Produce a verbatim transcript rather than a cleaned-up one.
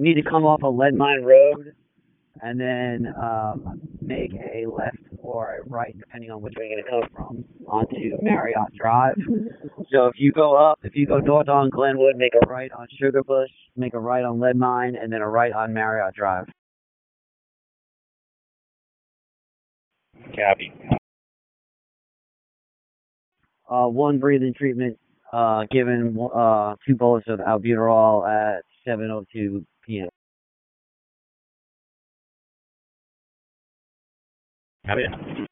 need to come off a lead mine road and then um, make a left or a right, depending on which way you're going to come from, onto Marriott Drive. So if you go up, if you go north on Glenwood, make a right on Sugar Bush, make a right on Lead Mine, and then a right on Marriott Drive. Copy. Uh, one breathing treatment, uh, given uh, two bullets of albuterol at seven oh two p.m. Copy.